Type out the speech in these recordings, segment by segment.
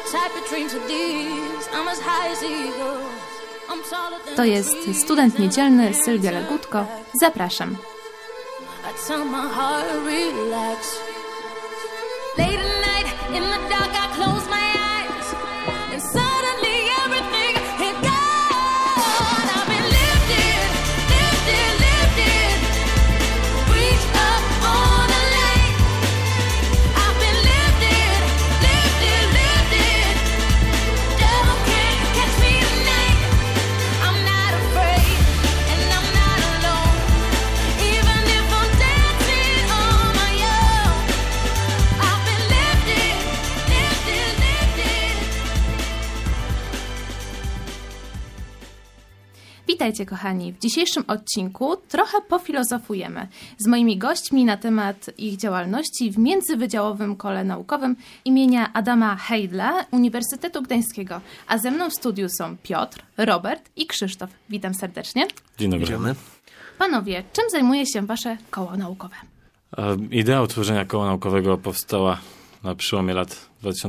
To jest student niedzielny Sylwia Legutko. Zapraszam. Witajcie kochani, w dzisiejszym odcinku trochę pofilozofujemy z moimi gośćmi na temat ich działalności w Międzywydziałowym Kole Naukowym imienia Adama Hejdla Uniwersytetu Gdańskiego. A ze mną w studiu są Piotr, Robert i Krzysztof. Witam serdecznie. Dzień dobry. Witamy. Panowie, czym zajmuje się wasze koło naukowe? Idea utworzenia koła naukowego powstała na przełomie lat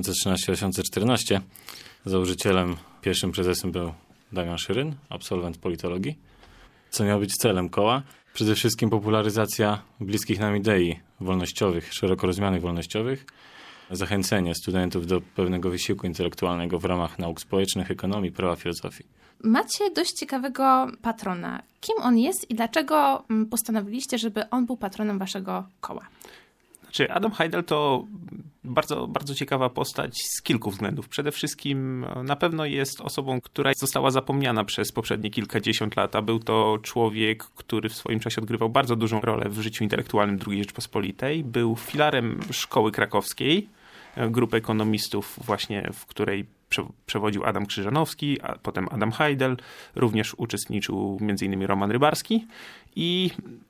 2013-2014. Założycielem, pierwszym prezesem był Damian Szyryn, absolwent politologii. Co miało być celem koła? Przede wszystkim popularyzacja bliskich nam idei wolnościowych, szeroko rozumianych wolnościowych, zachęcenie studentów do pewnego wysiłku intelektualnego w ramach nauk społecznych, ekonomii, prawa, filozofii. Macie dość ciekawego patrona. Kim on jest i dlaczego postanowiliście, żeby on był patronem waszego koła? Adam Hejdel to bardzo, bardzo ciekawa postać z kilku względów. Przede wszystkim na pewno jest osobą, która została zapomniana przez poprzednie kilkadziesiąt lat, a był to człowiek, który w swoim czasie odgrywał bardzo dużą rolę w życiu intelektualnym II Rzeczpospolitej. Był filarem szkoły krakowskiej, grupy ekonomistów właśnie, w której przewodził Adam Krzyżanowski, a potem Adam Hejdel. Również uczestniczył m.in. Roman Rybarski. I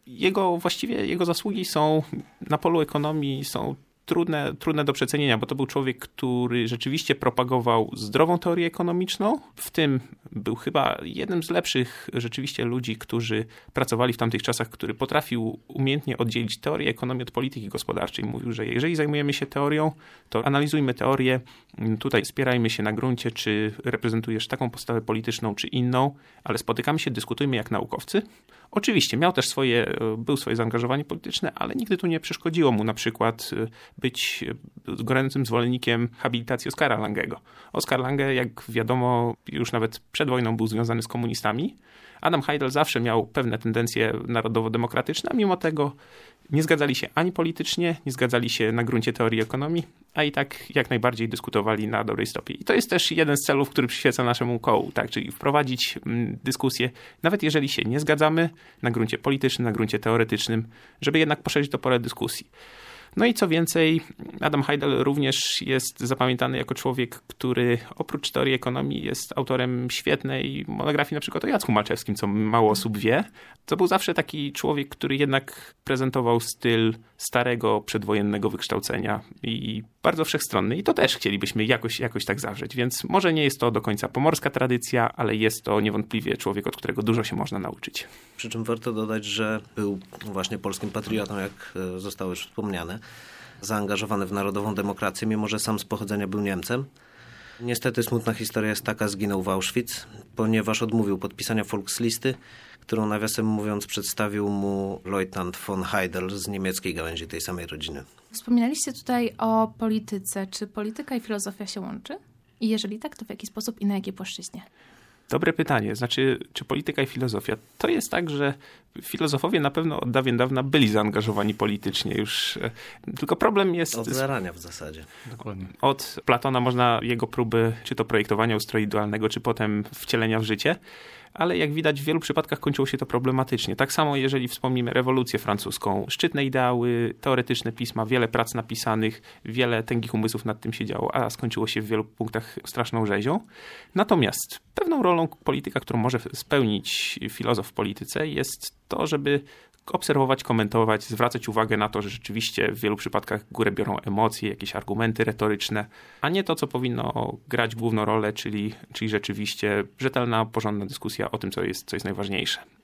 jego zasługi są na polu ekonomii są trudne do przecenienia, bo to był człowiek, który rzeczywiście propagował zdrową teorię ekonomiczną. W tym był chyba jednym z lepszych rzeczywiście ludzi, którzy pracowali w tamtych czasach, który potrafił umiejętnie oddzielić teorię ekonomii od polityki gospodarczej. Mówił, że jeżeli zajmujemy się teorią, to analizujmy teorię, tutaj spierajmy się na gruncie, czy reprezentujesz taką postawę polityczną, czy inną, ale spotykamy się, dyskutujmy jak naukowcy. Oczywiście miał też swoje zaangażowanie polityczne, ale nigdy tu nie przeszkodziło mu na przykład być gorącym zwolennikiem habilitacji Oskara Langego. Oskar Lange, jak wiadomo, już nawet przed wojną był związany z komunistami. Adam Hejdel zawsze miał pewne tendencje narodowo-demokratyczne, a mimo tego nie zgadzali się ani politycznie, nie zgadzali się na gruncie teorii ekonomii, a i tak jak najbardziej dyskutowali na dobrej stopie. I to jest też jeden z celów, który przyświeca naszemu kołu, tak? Czyli wprowadzić dyskusję, nawet jeżeli się nie zgadzamy na gruncie politycznym, na gruncie teoretycznym, żeby jednak poszerzyć to pole dyskusji. No i co więcej, Adam Hejdel również jest zapamiętany jako człowiek, który oprócz teorii ekonomii jest autorem świetnej monografii na przykład o Jacku Malczewskim, co mało osób wie. To był zawsze taki człowiek, który jednak prezentował styl starego, przedwojennego wykształcenia i bardzo wszechstronny. I to też chcielibyśmy jakoś tak zawrzeć. Więc może nie jest to do końca pomorska tradycja, ale jest to niewątpliwie człowiek, od którego dużo się można nauczyć. Przy czym warto dodać, że był właśnie polskim patriotą, jak zostało już wspomniane. Zaangażowany w narodową demokrację, mimo że sam z pochodzenia był Niemcem. Niestety smutna historia jest taka, zginął w Auschwitz, ponieważ odmówił podpisania Volkslisty, którą nawiasem mówiąc przedstawił mu Leutnant von Heydel z niemieckiej gałęzi tej samej rodziny. Wspominaliście tutaj o polityce. Czy polityka i filozofia się łączy? I jeżeli tak, to w jaki sposób i na jakiej płaszczyźnie? Dobre pytanie. Znaczy, czy polityka i filozofia? To jest tak, że filozofowie na pewno od dawien dawna byli zaangażowani politycznie już. Tylko problem jest... Od zarania w zasadzie. Dokładnie. Od Platona można jego próby, czy to projektowania ustroju idealnego, czy potem wcielenia w życie. Ale jak widać w wielu przypadkach kończyło się to problematycznie. Tak samo jeżeli wspomnimy rewolucję francuską. Szczytne ideały, teoretyczne pisma, wiele prac napisanych, wiele tęgich umysłów nad tym się działo, a skończyło się w wielu punktach straszną rzezią. Natomiast pewną rolą polityka, którą może spełnić filozof w polityce, jest to, żeby obserwować, komentować, zwracać uwagę na to, że rzeczywiście w wielu przypadkach górę biorą emocje, jakieś argumenty retoryczne, a nie to, co powinno grać główną rolę, czyli rzeczywiście rzetelna, porządna dyskusja o tym, co jest najważniejsze.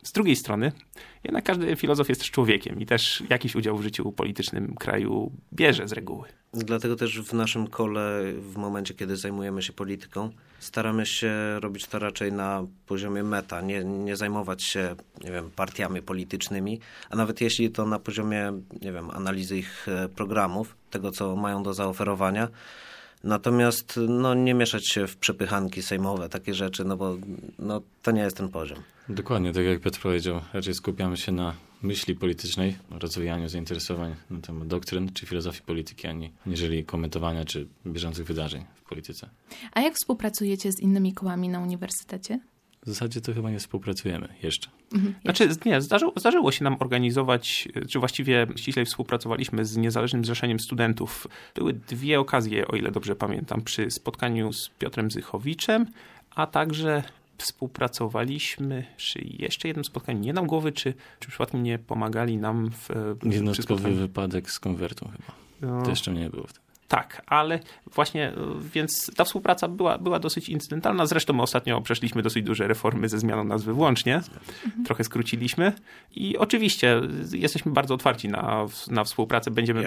Z drugiej strony, jednak każdy filozof jest też człowiekiem i też jakiś udział w życiu politycznym kraju bierze z reguły. Dlatego też w naszym kole, w momencie, kiedy zajmujemy się polityką, staramy się robić to raczej na poziomie meta, nie zajmować się, partiami politycznymi, a nawet jeśli to na poziomie, analizy ich programów, tego, co mają do zaoferowania. Natomiast nie mieszać się w przepychanki sejmowe, takie rzeczy, bo to nie jest ten poziom. Dokładnie, tak jak Piotr powiedział, raczej skupiamy się na myśli politycznej, rozwijaniu zainteresowań na temat doktryn czy filozofii polityki, aniżeli komentowania czy bieżących wydarzeń w polityce. A jak współpracujecie z innymi kołami na uniwersytecie? W zasadzie to chyba nie współpracujemy jeszcze. Znaczy, nie, zdarzyło się nam organizować, czy właściwie ściślej współpracowaliśmy z Niezależnym Zrzeszeniem Studentów. Były 2 okazje, o ile dobrze pamiętam, przy spotkaniu z Piotrem Zychowiczem, a także współpracowaliśmy przy jeszcze jednym spotkaniu. Nie dam głowy, czy przypadkiem nie pomagali nam w jednostkowy wypadek z konwertą chyba. To jeszcze nie było wtedy. Tak, ale właśnie, więc ta współpraca była dosyć incydentalna. Zresztą my ostatnio przeszliśmy dosyć duże reformy ze zmianą nazwy włącznie. Trochę skróciliśmy. I oczywiście jesteśmy bardzo otwarci na współpracę. Będziemy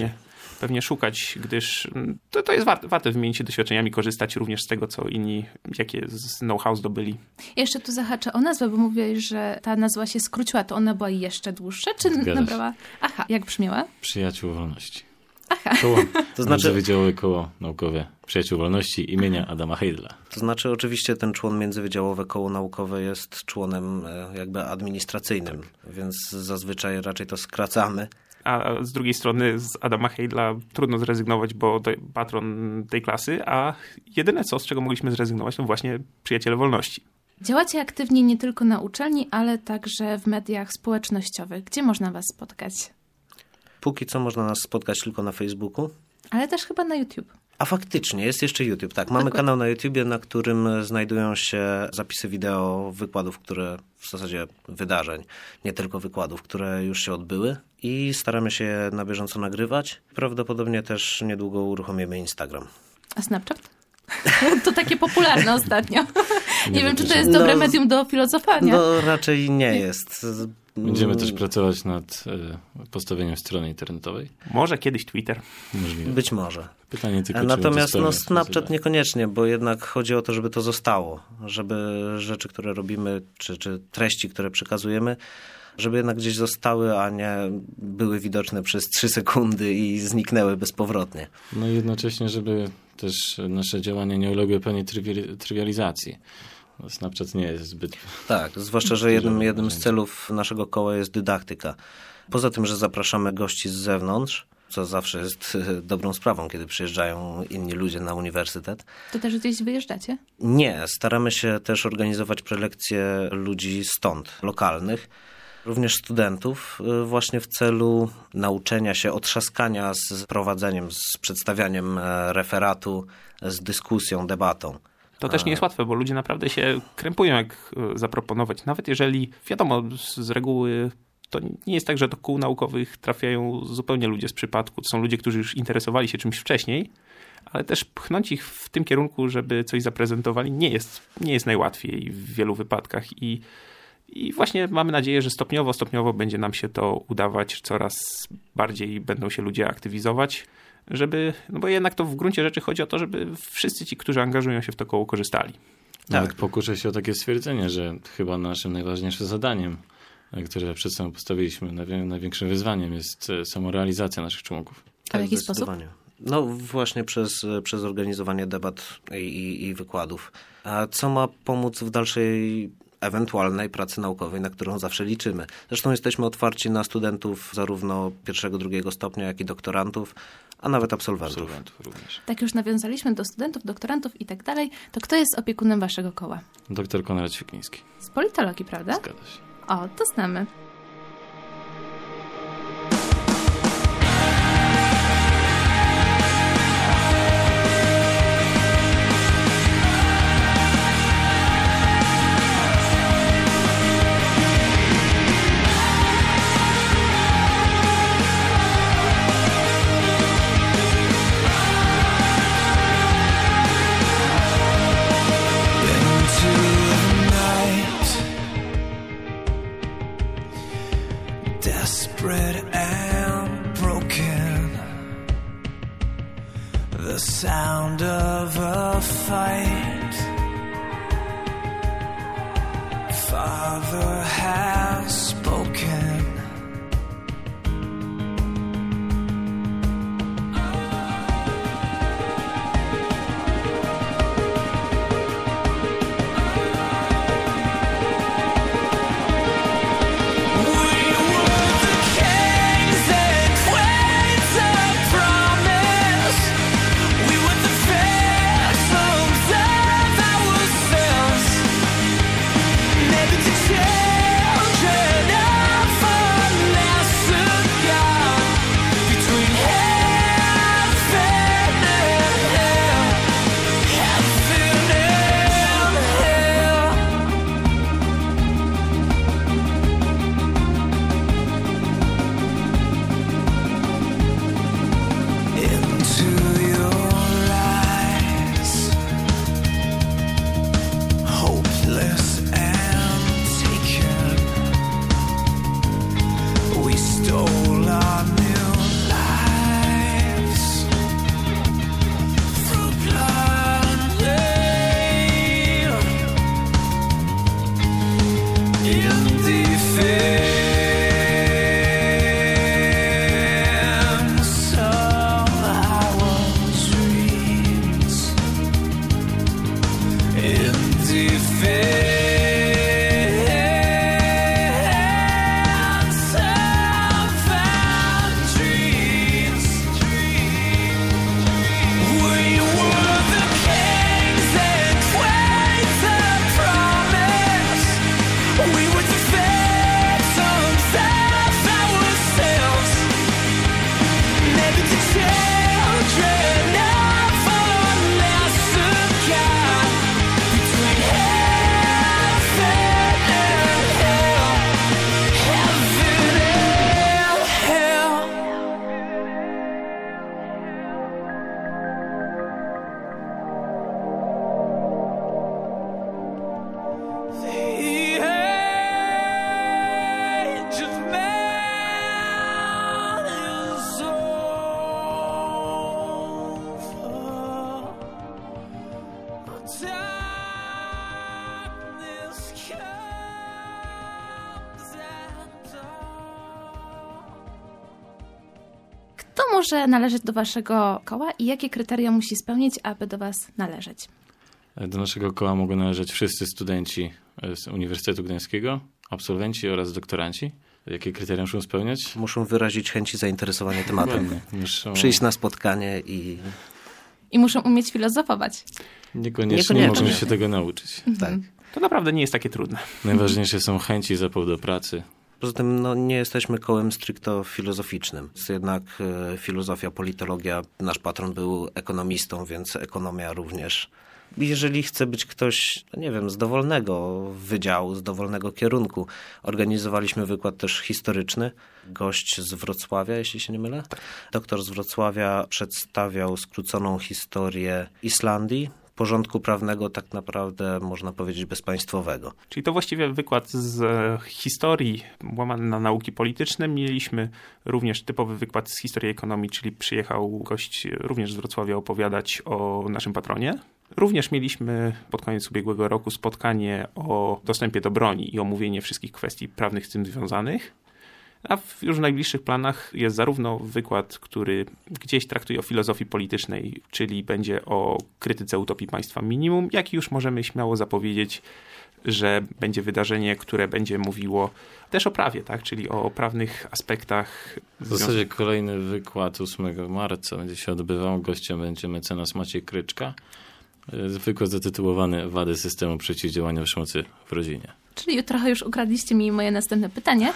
pewnie szukać, gdyż to jest warte wymienić się doświadczeniami, korzystać również z tego, co inni, jakie know-how zdobyli. Jeszcze tu zahaczę o nazwę, bo mówiłeś, że ta nazwa się skróciła. To ona była jeszcze dłuższa? Czy nabrała? Aha, jak brzmiała? Przyjaciół Wolności. Aha. Koło, to znaczy Międzywydziałowe Koło Naukowe Przyjaciół Wolności imienia Adama Heidla. To znaczy oczywiście ten człon Międzywydziałowe Koło Naukowe jest członem jakby administracyjnym, więc zazwyczaj raczej to skracamy. A z drugiej strony z Adama Heidla trudno zrezygnować, bo to patron tej klasy, a jedyne z czego mogliśmy zrezygnować, to właśnie Przyjaciele Wolności. Działacie aktywnie nie tylko na uczelni, ale także w mediach społecznościowych. Gdzie można was spotkać? Póki co można nas spotkać tylko na Facebooku. Ale też chyba na YouTube. A faktycznie, jest jeszcze YouTube, tak. Mamy kanał na YouTubie, na którym znajdują się zapisy wideo wykładów, w zasadzie wydarzeń, nie tylko wykładów, które już się odbyły i staramy się je na bieżąco nagrywać. Prawdopodobnie też niedługo uruchomimy Instagram. A Snapchat? To takie popularne ostatnio. Nie wiem, czy to jest dobre medium do filozofania. No raczej nie jest. Będziemy też pracować nad postawieniem strony internetowej. Może kiedyś Twitter. Możliwe. Być może. Pytanie tylko, natomiast Snapchat niekoniecznie, bo jednak chodzi o to, żeby to zostało. Żeby rzeczy, które robimy, czy treści, które przekazujemy, żeby jednak gdzieś zostały, a nie były widoczne przez 3 sekundy i zniknęły bezpowrotnie. No i jednocześnie, żeby też nasze działania nie uległy pełnej trywializacji. Snapchat nie jest zbyt... Tak, zwłaszcza, że jednym z celów naszego koła jest dydaktyka. Poza tym, że zapraszamy gości z zewnątrz, co zawsze jest dobrą sprawą, kiedy przyjeżdżają inni ludzie na uniwersytet. To też gdzieś wyjeżdżacie? Nie, staramy się też organizować prelekcje ludzi stąd, lokalnych, również studentów, właśnie w celu nauczenia się, otrzaskania z prowadzeniem, z przedstawianiem referatu, z dyskusją, debatą. To też nie jest łatwe, bo ludzie naprawdę się krępują, jak zaproponować. Nawet jeżeli, wiadomo, z reguły to nie jest tak, że do kół naukowych trafiają zupełnie ludzie z przypadku. To są ludzie, którzy już interesowali się czymś wcześniej, ale też pchnąć ich w tym kierunku, żeby coś zaprezentowali, nie jest najłatwiej w wielu wypadkach. I właśnie mamy nadzieję, że stopniowo będzie nam się to udawać, coraz bardziej będą się ludzie aktywizować, bo jednak to w gruncie rzeczy chodzi o to, żeby wszyscy ci, którzy angażują się w to koło, korzystali. Nawet pokuszę się o takie stwierdzenie, że chyba naszym najważniejszym zadaniem, które przed sobą postawiliśmy, największym wyzwaniem jest samorealizacja naszych członków. A w jaki sposób? No właśnie przez organizowanie debat i wykładów. A co ma pomóc w dalszej ewentualnej pracy naukowej, na którą zawsze liczymy. Zresztą jesteśmy otwarci na studentów zarówno 1., 2. stopnia, jak i doktorantów, a nawet absolwentów również. Tak już nawiązaliśmy do studentów, doktorantów i tak dalej. To kto jest opiekunem waszego koła? Dr Konrad Świetliński. Z politologii, prawda? Zgadza się. O, to znamy. wounded and broken. The sound of a fight. Father has spoken. Może należeć do waszego koła i jakie kryteria musi spełnić, aby do was należeć? Do naszego koła mogą należeć wszyscy studenci z Uniwersytetu Gdańskiego, absolwenci oraz doktoranci. Jakie kryteria muszą spełniać? Muszą wyrazić chęć i zainteresowanie tematem. Przyjść na spotkanie I muszą umieć filozofować. Niekoniecznie mogą się tego nauczyć. Tak. To naprawdę nie jest takie trudne. Najważniejsze są chęci i zapał do pracy. Poza tym nie jesteśmy kołem stricto filozoficznym. Jest jednak filozofia, politologia. Nasz patron był ekonomistą, więc ekonomia również. Jeżeli chce być ktoś, z dowolnego wydziału, z dowolnego kierunku. Organizowaliśmy wykład też historyczny. Gość z Wrocławia, jeśli się nie mylę. Doktor z Wrocławia przedstawiał skróconą historię Islandii. Porządku prawnego tak naprawdę można powiedzieć bezpaństwowego. Czyli to właściwie wykład z historii łamany na nauki polityczne. Mieliśmy również typowy wykład z historii ekonomii, czyli przyjechał gość również z Wrocławia opowiadać o naszym patronie. Również mieliśmy pod koniec ubiegłego roku spotkanie o dostępie do broni i omówienie wszystkich kwestii prawnych z tym związanych. A już w najbliższych planach jest zarówno wykład, który gdzieś traktuje o filozofii politycznej, czyli będzie o krytyce utopii państwa minimum, jak i już możemy śmiało zapowiedzieć, że będzie wydarzenie, które będzie mówiło też o prawie, tak? Czyli o prawnych aspektach. W zasadzie kolejny wykład 8 marca będzie się odbywał. Gościem będzie mecenas Maciej Kryczka. Wykład zatytułowany Wady systemu przeciwdziałania przemocy w rodzinie. Czyli trochę już ukradliście mi moje następne pytanie.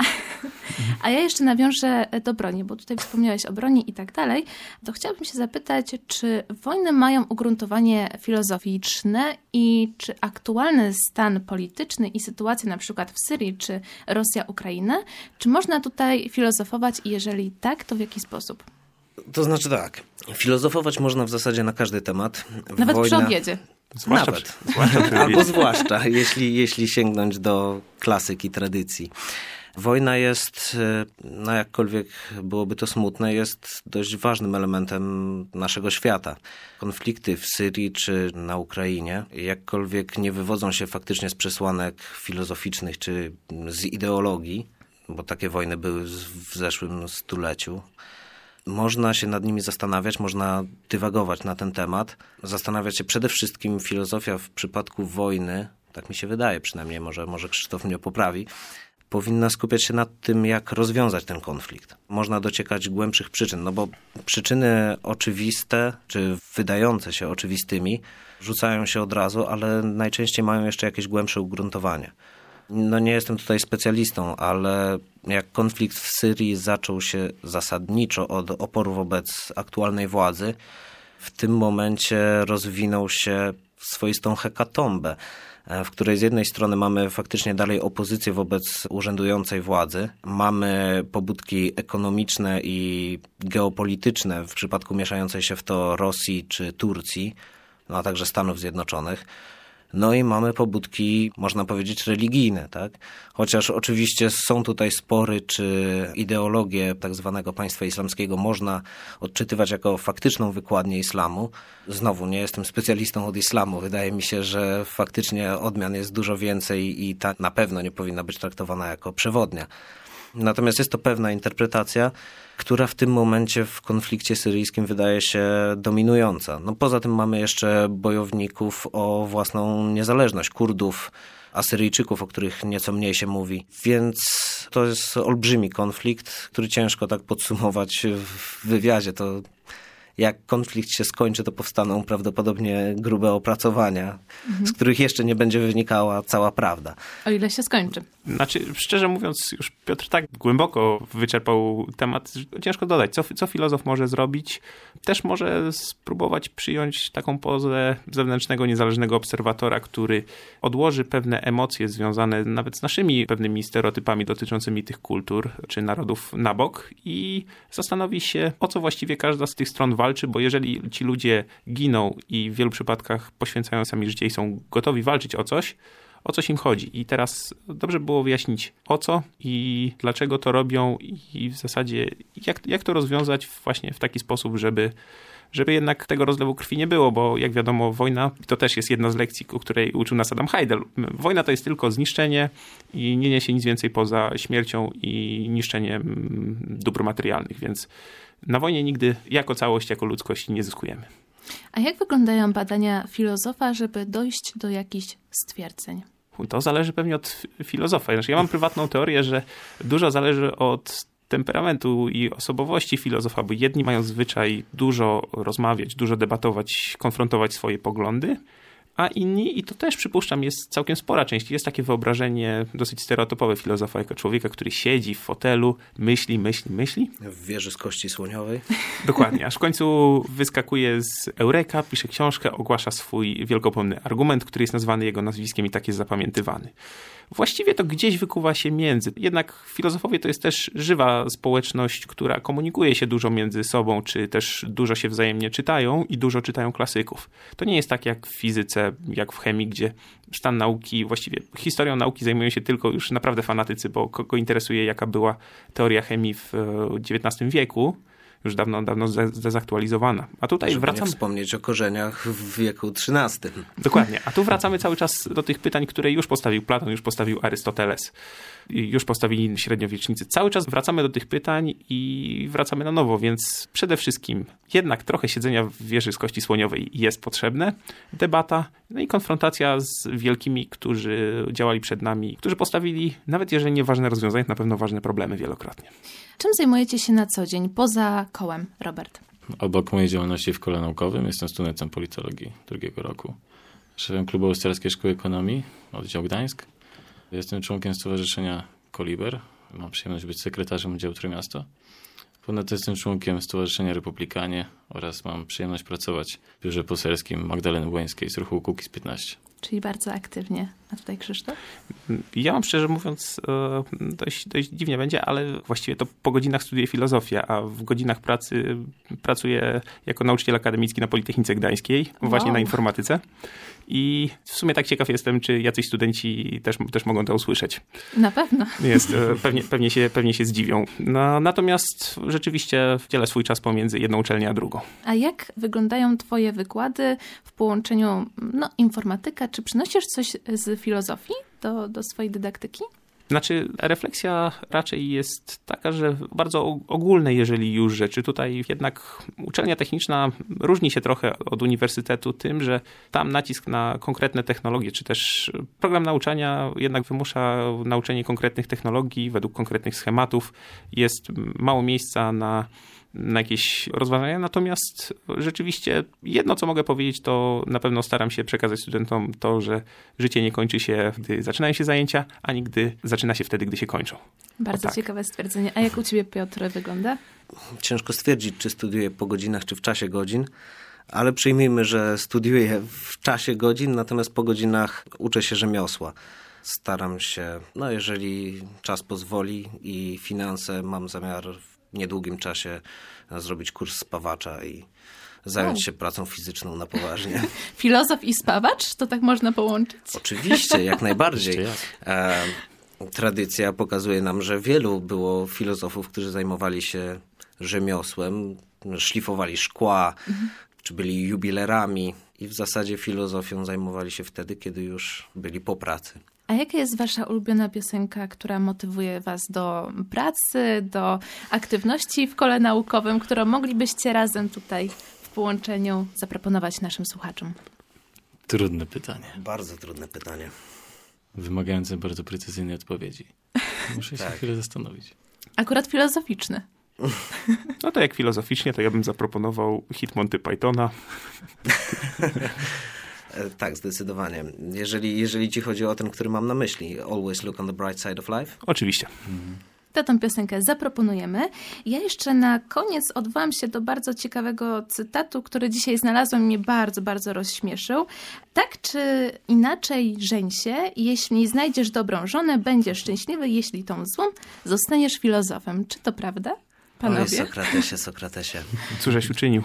A ja jeszcze nawiążę do broni, bo tutaj wspomniałeś o broni i tak dalej. To chciałabym się zapytać, czy wojny mają ugruntowanie filozoficzne i czy aktualny stan polityczny i sytuacja na przykład w Syrii czy Rosja-Ukraina, czy można tutaj filozofować i jeżeli tak, to w jaki sposób? To znaczy tak, filozofować można w zasadzie na każdy temat. Nawet przy obiedzie. Zwłaszcza albo zwłaszcza, jeśli sięgnąć do klasyki, tradycji. Wojna jest, no jakkolwiek byłoby to smutne, jest dość ważnym elementem naszego świata. Konflikty w Syrii czy na Ukrainie, jakkolwiek nie wywodzą się faktycznie z przesłanek filozoficznych czy z ideologii, bo takie wojny były w zeszłym stuleciu. Można się nad nimi zastanawiać, można dywagować na ten temat. Zastanawiać się przede wszystkim filozofia w przypadku wojny, tak mi się wydaje przynajmniej, może Krzysztof mnie poprawi, powinna skupiać się nad tym, jak rozwiązać ten konflikt. Można dociekać głębszych przyczyn, no bo przyczyny oczywiste, czy wydające się oczywistymi, rzucają się od razu, ale najczęściej mają jeszcze jakieś głębsze ugruntowanie. No nie jestem tutaj specjalistą, ale jak konflikt w Syrii zaczął się zasadniczo od oporu wobec aktualnej władzy, w tym momencie rozwinął się w swoistą hekatombę, w której z jednej strony mamy faktycznie dalej opozycję wobec urzędującej władzy, mamy pobudki ekonomiczne i geopolityczne w przypadku mieszającej się w to Rosji czy Turcji, no a także Stanów Zjednoczonych. No i mamy pobudki, można powiedzieć, religijne, tak? Chociaż oczywiście są tutaj spory, czy ideologię tak zwanego państwa islamskiego można odczytywać jako faktyczną wykładnię islamu. Znowu, nie jestem specjalistą od islamu. Wydaje mi się, że faktycznie odmian jest dużo więcej i ta na pewno nie powinna być traktowana jako przewodnia. Natomiast jest to pewna interpretacja, która w tym momencie w konflikcie syryjskim wydaje się dominująca. No poza tym mamy jeszcze bojowników o własną niezależność, Kurdów, Asyryjczyków, o których nieco mniej się mówi. Więc to jest olbrzymi konflikt, który ciężko tak podsumować w wywiadzie. To jak konflikt się skończy, to powstaną prawdopodobnie grube opracowania, z których jeszcze nie będzie wynikała cała prawda. O ile się skończy. Znaczy, szczerze mówiąc, już Piotr tak głęboko wyczerpał temat, że ciężko dodać, co filozof może zrobić. Też może spróbować przyjąć taką pozę zewnętrznego, niezależnego obserwatora, który odłoży pewne emocje związane nawet z naszymi pewnymi stereotypami dotyczącymi tych kultur czy narodów na bok i zastanowi się, o co właściwie każda z tych stron walczy, bo jeżeli ci ludzie giną i w wielu przypadkach poświęcają sami życie i są gotowi walczyć o coś im chodzi. I teraz dobrze było wyjaśnić o co i dlaczego to robią i w zasadzie jak to rozwiązać właśnie w taki sposób, żeby jednak tego rozlewu krwi nie było, bo jak wiadomo wojna, to też jest jedna z lekcji, o której uczył nas Adam Heidel. Wojna to jest tylko zniszczenie i nie niesie nic więcej poza śmiercią i niszczeniem dóbr materialnych, więc na wojnie nigdy jako całość, jako ludzkość nie zyskujemy. A jak wyglądają badania filozofa, żeby dojść do jakichś stwierdzeń? To zależy pewnie od filozofa. Znaczy, ja mam prywatną teorię, że dużo zależy od temperamentu i osobowości filozofa, bo jedni mają zwyczaj dużo rozmawiać, dużo debatować, konfrontować swoje poglądy, a inni, i to też przypuszczam jest całkiem spora część, jest takie wyobrażenie dosyć stereotypowe filozofa jako człowieka, który siedzi w fotelu, myśli. W wieży z kości słoniowej. Dokładnie, aż w końcu wyskakuje z Eureka, pisze książkę, ogłasza swój wielkopomny argument, który jest nazwany jego nazwiskiem i tak jest zapamiętywany. Właściwie to gdzieś wykuwa się między. Jednak filozofowie to jest też żywa społeczność, która komunikuje się dużo między sobą, czy też dużo się wzajemnie czytają i dużo czytają klasyków. To nie jest tak jak w fizyce, jak w chemii, gdzie stan nauki, właściwie historią nauki zajmują się tylko już naprawdę fanatycy, bo kogo interesuje, jaka była teoria chemii w XIX wieku, już dawno zdezaktualizowana. A tutaj wracamy... Nie wspomnieć o korzeniach w wieku XIII. Dokładnie. A tu wracamy cały czas do tych pytań, które już postawił Platon, już postawił Arystoteles, już postawili średniowiecznicy. Cały czas wracamy do tych pytań i wracamy na nowo, więc przede wszystkim jednak trochę siedzenia w wieży z kości słoniowej jest potrzebne, debata, no i konfrontacja z wielkimi, którzy działali przed nami, którzy postawili, nawet jeżeli nie ważne rozwiązania, na pewno ważne problemy wielokrotnie. Czym zajmujecie się na co dzień, poza kołem, Robert? Obok mojej działalności w kole naukowym jestem studentem politologii drugiego roku. Szefem Klubu Austriackiej Szkoły Ekonomii, oddział Gdańsk. Jestem członkiem Stowarzyszenia Koliber. Mam przyjemność być sekretarzem oddziału Trójmiasto. Ponadto jestem członkiem Stowarzyszenia Republikanie oraz mam przyjemność pracować w biurze poselskim Magdaleny Błańskiej z ruchu Kukiz 15. Czyli bardzo aktywnie. A tutaj Krzysztof? Ja mam szczerze mówiąc, dość dziwnie będzie, ale właściwie to po godzinach studiuję filozofię, a w godzinach pracy pracuję jako nauczyciel akademicki na Politechnice Gdańskiej, właśnie na informatyce. I w sumie tak ciekaw jestem, czy jacyś studenci też mogą to usłyszeć. Na pewno. Pewnie się zdziwią. No, natomiast rzeczywiście dzielę swój czas pomiędzy jedną uczelnią a drugą. A jak wyglądają twoje wykłady w połączeniu informatyka? Czy przynosisz coś z filozofii do swojej dydaktyki? Znaczy, refleksja raczej jest taka, że bardzo ogólne, jeżeli już rzeczy. Tutaj jednak uczelnia techniczna różni się trochę od uniwersytetu tym, że tam nacisk na konkretne technologie, czy też program nauczania jednak wymusza nauczenie konkretnych technologii według konkretnych schematów. Jest mało miejsca na jakieś rozważania, natomiast rzeczywiście jedno, co mogę powiedzieć, to na pewno staram się przekazać studentom to, że życie nie kończy się, gdy zaczynają się zajęcia, ani gdy zaczyna się wtedy, gdy się kończą. Bardzo ciekawe stwierdzenie. A jak u ciebie, Piotr, wygląda? Ciężko stwierdzić, czy studiuję po godzinach, czy w czasie godzin, ale przyjmijmy, że studiuję w czasie godzin, natomiast po godzinach uczę się rzemiosła. Staram się, jeżeli czas pozwoli i finanse, mam zamiar w niedługim czasie zrobić kurs spawacza i zająć się pracą fizyczną na poważnie. Filozof i spawacz? To tak można połączyć? Oczywiście, jak najbardziej. Tradycja pokazuje nam, że wielu było filozofów, którzy zajmowali się rzemiosłem, szlifowali szkła, czy byli jubilerami i w zasadzie filozofią zajmowali się wtedy, kiedy już byli po pracy. A jaka jest wasza ulubiona piosenka, która motywuje was do pracy, do aktywności w kole naukowym, którą moglibyście razem tutaj w połączeniu zaproponować naszym słuchaczom? Trudne pytanie. Bardzo trudne pytanie. Wymagające bardzo precyzyjnej odpowiedzi. Muszę się chwilę zastanowić. Akurat filozoficzny. No to jak filozoficznie, to ja bym zaproponował hit Monty Pythona. Tak, zdecydowanie. Jeżeli ci chodzi o ten, który mam na myśli, Always Look on the Bright Side of Life? Oczywiście. To tę piosenkę zaproponujemy. Ja jeszcze na koniec odwołam się do bardzo ciekawego cytatu, który dzisiaj znalazłam i mnie bardzo, bardzo rozśmieszył. Tak czy inaczej żeń się, jeśli znajdziesz dobrą żonę, będziesz szczęśliwy, jeśli tą złą, zostaniesz filozofem. Czy to prawda, panowie? Oj, Sokratesie. Cóżeś uczynił?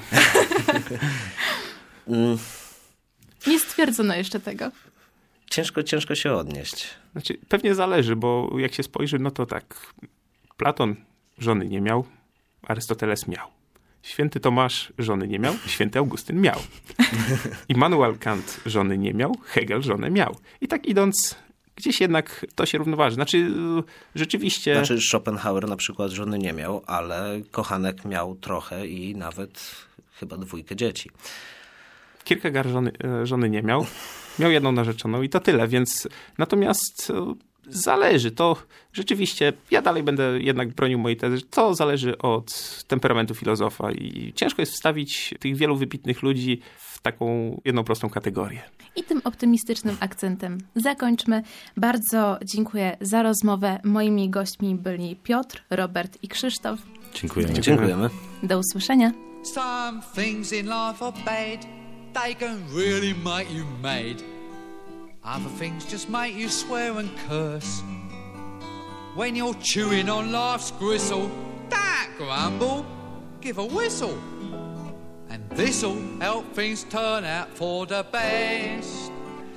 Nie stwierdzono jeszcze tego. Ciężko się odnieść. Znaczy, pewnie zależy, bo jak się spojrzy, no to tak, Platon żony nie miał, Arystoteles miał. Święty Tomasz żony nie miał, święty Augustyn miał. Immanuel Kant żony nie miał, Hegel żonę miał. I tak idąc, gdzieś jednak to się równoważy. Znaczy, rzeczywiście... Schopenhauer na przykład żony nie miał, ale kochanek miał trochę i nawet chyba 2 dzieci. Kierkegaard żony nie miał. Miał jedną narzeczoną i to tyle, więc natomiast zależy. To rzeczywiście, ja dalej będę jednak bronił mojej tezy, to zależy od temperamentu filozofa i ciężko jest wstawić tych wielu wybitnych ludzi w taką jedną prostą kategorię. I tym optymistycznym akcentem zakończmy. Bardzo dziękuję za rozmowę. Moimi gośćmi byli Piotr, Robert i Krzysztof. Dziękujemy. Do usłyszenia. Some things in life are bad. They can really make you mad. Other things just make you swear and curse. When you're chewing on life's gristle, don't grumble, give a whistle. And this'll help things turn out for the best.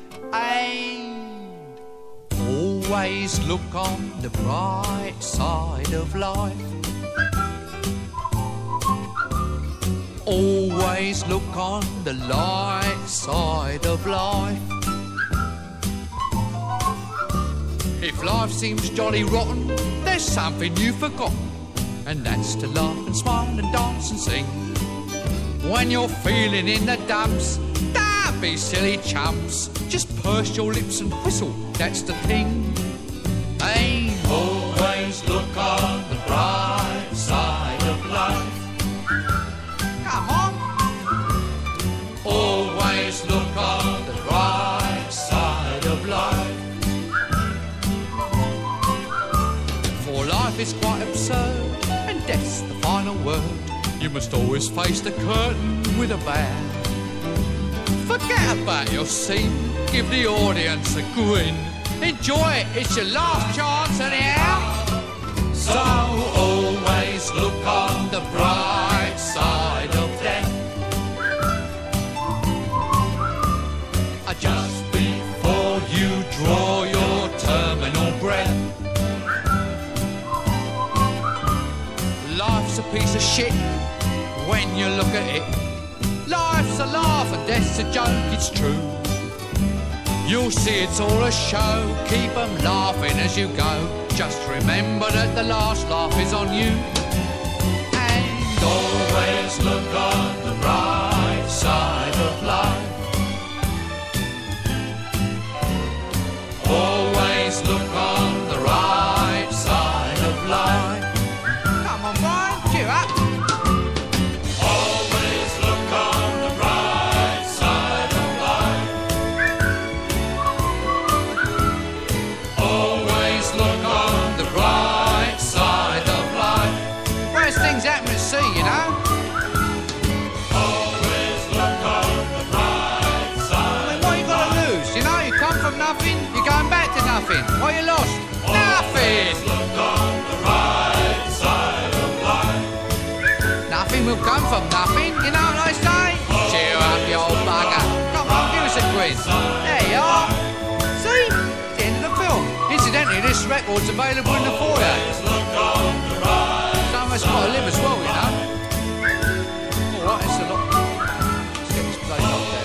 And always look on the bright side of life. Always look on the light side of life. If life seems jolly rotten, there's something you've forgotten, and that's to laugh and smile and dance and sing. When you're feeling in the dumps, don't be silly chumps. Just purse your lips and whistle, that's the thing. Hey, always look on the bright side of life. Come on. Always look on the bright side of life. For life is quite absurd, and death's the final word. You must always face the curtain with a bow. Forget about your scene, give the audience a grin. Enjoy it, it's your last chance anyhow. So always look on the bright side of death. I just life's a piece of shit when you look at it. Life's a laugh and death's a joke, it's true. You'll see it's all a show, keep 'em laughing as you go. Just remember that the last laugh is on you. And always look on the bright side of life. Always look on the right side of life. Come on, Brian, cheer up. Always look on the bright side of life. Always look on the bright side of life. Worst things happen at sea, you know. Always look on the bright side. I mean, what you got to lose? You know, you come from nothing, you're going back to nothing. What you lost? Nothing. Look on the right side of life. Nothing will come from nothing, you know what I say? Cheer up, you old bugger. Come on, give us a quiz. There you are. See? It's the end of the film. Incidentally, this record's available in the foyer. Some of us got to live as well, you know. Alright, it's a lot. Let's get this place up there.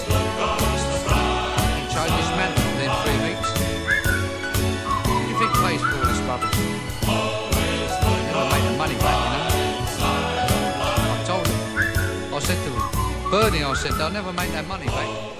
Change this mantle within 3 weeks. What do you think pays for all this rubbish? Never made the money back, you know. I told him. I said to Bernie, I said, they'll never make that money back.